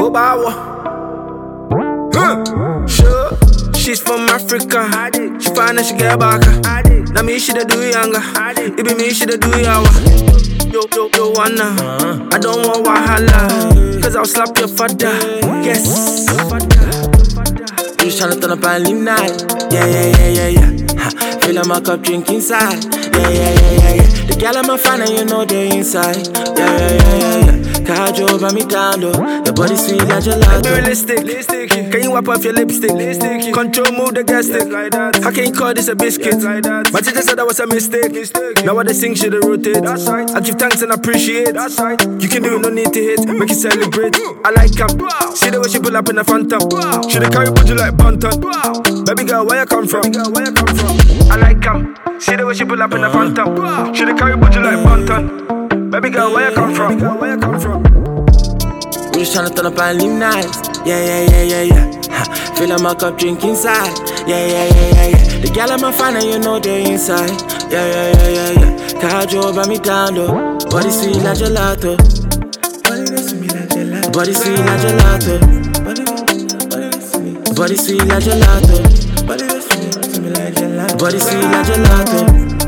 Obawa. Sure, she's from Africa. She fine and she get back. Now me she da do younger. It be me she da do yawa. Yo, wanna. I don't want wahala, cause I'll slap your father. Yes. You just tryna turn up and leave night. Yeah. Fill up my cup, drink inside. Yeah. The girl I'm a fan and you know they inside. Yeah. Card you over me down low. Your body sweet like gelato. Be realistic. Can you wipe off your lipstick? Control, move the gas stick. How can you call this a biscuit? My teacher said that was a mistake. Now what they sing should rotate. I give thanks and appreciate. You can do it, no need to hit. Make it celebrate. I like him. See the way she pull up in the phantom. Should have carry you like Banton. Baby girl, where you come from? I like him. See the way she pull up in the phantom. Should have carry you like Banton. Baby girl, where you come from? We just tryna turn up and leave nice. Yeah. Fill up my cup, drink inside. Yeah. The girl I'm a fan and you know they inside. Yeah. Card you over me down low. Body sweet like gelato. Body sweet like gelato. Body sweet like gelato. Body sweet like gelato.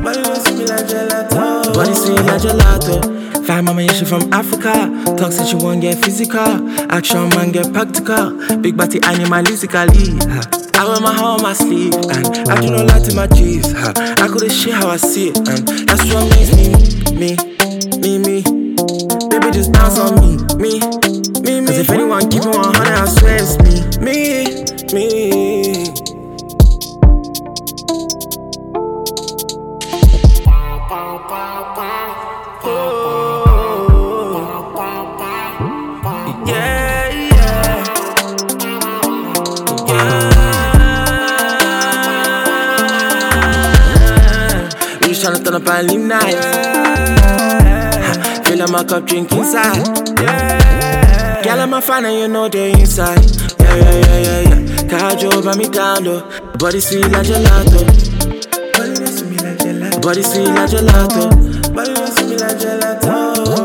Body sweet like gelato. Fine mama, yeah, she from Africa. Talk since she won't get physical. Action man get practical. Big body animalistically. I wear my heart on my sleeve, and I do not lie to my G's. I couldn't share how I see it, and that's what makes me. Baby, just dance on me. Cause if anyone keep me 100, I swear it's me. Tryna turn up and leave nice. Fill up my cup, drink inside. Girl, I'm a fan and you know they inside. Yeah. Card you over me down low. Body sweet like gelato. Body sweet like gelato.